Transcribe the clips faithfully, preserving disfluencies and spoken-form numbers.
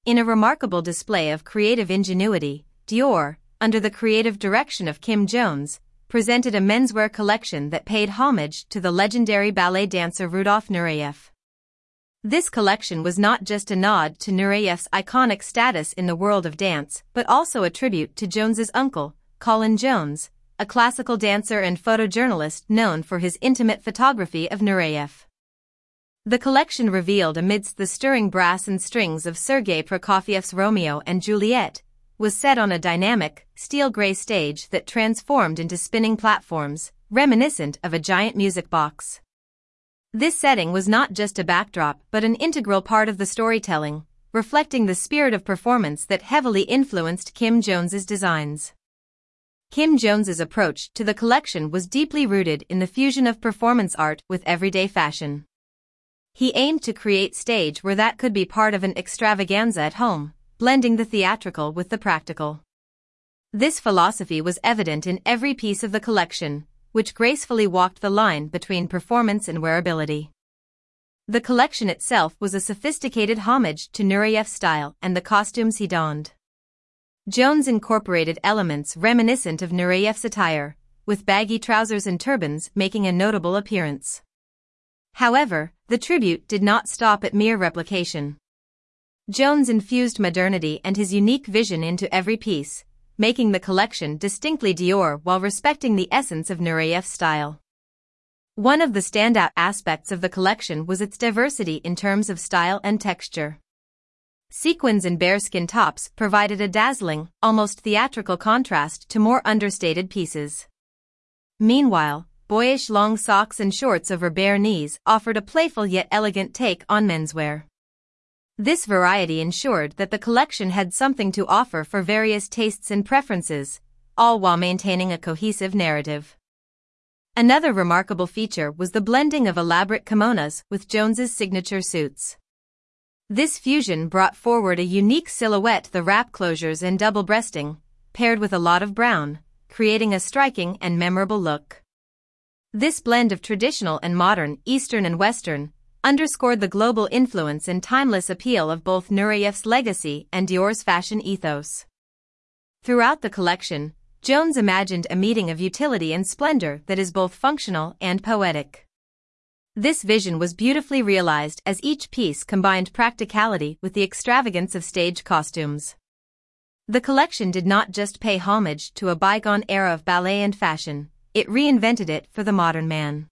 In a remarkable display of creative ingenuity, Dior, under the creative direction of Kim Jones, presented a menswear collection that paid homage to the legendary ballet dancer Rudolf Nureyev. This collection was not just a nod to Nureyev's iconic status in the world of dance, but also a tribute to Jones's uncle, Colin Jones, a classical dancer and photojournalist known for his intimate photography of Nureyev. The collection revealed amidst the stirring brass and strings of Sergei Prokofiev's Romeo and Juliet, was set on a dynamic, steel-gray stage that transformed into spinning platforms, reminiscent of a giant music box. This setting was not just a backdrop but an integral part of the storytelling, reflecting the spirit of performance that heavily influenced Kim Jones's designs. Kim Jones's approach to the collection was deeply rooted in the fusion of performance art with everyday fashion. He aimed to create stage where that could be part of an extravaganza at home, blending the theatrical with the practical. This philosophy was evident in every piece of the collection, which gracefully walked the line between performance and wearability. The collection itself was a sophisticated homage to Nureyev's style and the costumes he donned. Jones incorporated elements reminiscent of Nureyev's attire, with baggy trousers and turbans making a notable appearance. However, the tribute did not stop at mere replication. Jones infused modernity and his unique vision into every piece, making the collection distinctly Dior while respecting the essence of Nureyev's style. One of the standout aspects of the collection was its diversity in terms of style and texture. Sequins and bearskin tops provided a dazzling, almost theatrical contrast to more understated pieces. Meanwhile, boyish long socks and shorts over bare knees offered a playful yet elegant take on menswear. This variety ensured that the collection had something to offer for various tastes and preferences, all while maintaining a cohesive narrative. Another remarkable feature was the blending of elaborate kimonos with Jones's signature suits. This fusion brought forward a unique silhouette, the wrap closures and double breasting, paired with a lot of brown, creating a striking and memorable look. This blend of traditional and modern, Eastern and Western, underscored the global influence and timeless appeal of both Nureyev's legacy and Dior's fashion ethos. Throughout the collection, Jones imagined a meeting of utility and splendor that is both functional and poetic. This vision was beautifully realized as each piece combined practicality with the extravagance of stage costumes. The collection did not just pay homage to a bygone era of ballet and fashion, it reinvented it for the modern man.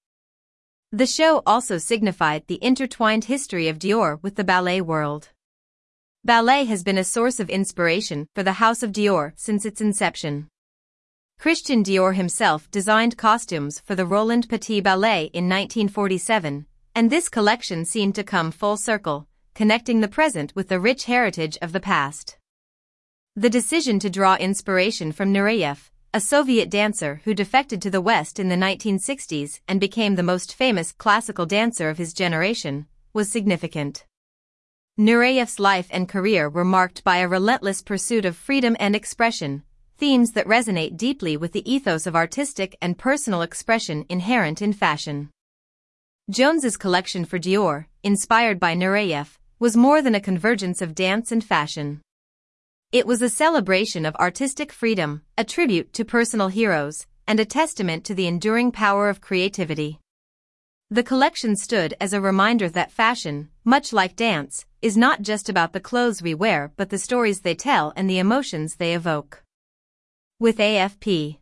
The show also signified the intertwined history of Dior with the ballet world. Ballet has been a source of inspiration for the House of Dior since its inception. Christian Dior himself designed costumes for the Roland Petit Ballet in nineteen forty-seven, and this collection seemed to come full circle, connecting the present with the rich heritage of the past. The decision to draw inspiration from Nureyev, a Soviet dancer who defected to the West in the nineteen sixties and became the most famous classical dancer of his generation, was significant. Nureyev's life and career were marked by a relentless pursuit of freedom and expression, themes that resonate deeply with the ethos of artistic and personal expression inherent in fashion. Jones's collection for Dior, inspired by Nureyev, was more than a convergence of dance and fashion. It was a celebration of artistic freedom, a tribute to personal heroes, and a testament to the enduring power of creativity. The collection stood as a reminder that fashion, much like dance, is not just about the clothes we wear but the stories they tell and the emotions they evoke. With A F P